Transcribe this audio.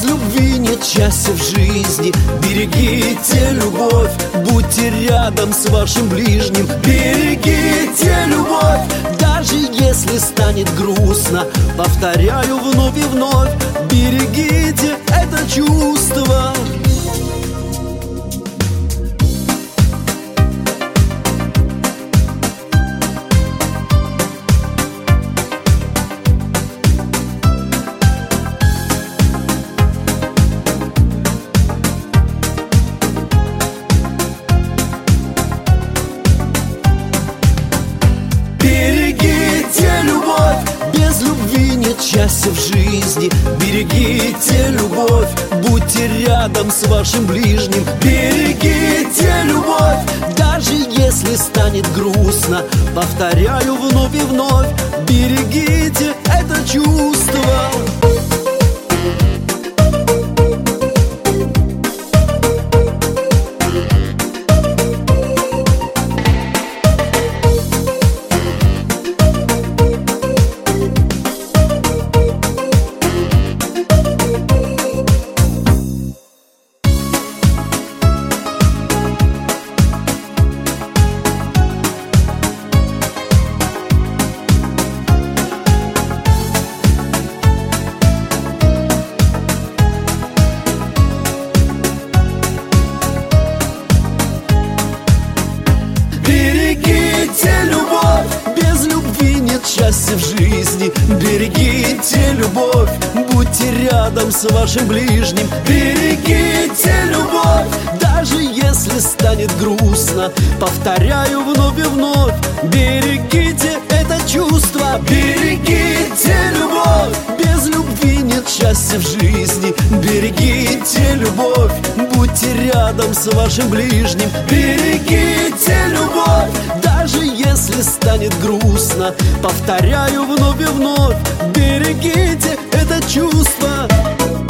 любви нет счастья в жизни. Берегите любовь, будьте рядом с вашим ближним. Берегите любовь, даже если станет грустно. Повторяю вновь и вновь, берегите это чувство. Берегите любовь, без любви нет счастья в жизни. Берегите любовь, будьте рядом с вашим ближним. Берегите любовь, даже если станет грустно. Повторяю вновь и вновь, берегите это чувство. Берегите любовь, без любви нет счастья в жизни. Берегите любовь, будьте рядом с вашим ближним. Берегите любовь, даже если станет грустно. Повторяю вновь и вновь, берегите это чувство. Берегите любовь, без любви нет счастья в жизни. Берегите любовь, будьте рядом с вашим ближним. Берегите любовь, даже если станет грустно. Повторяю вновь и вновь, берегите это чувство.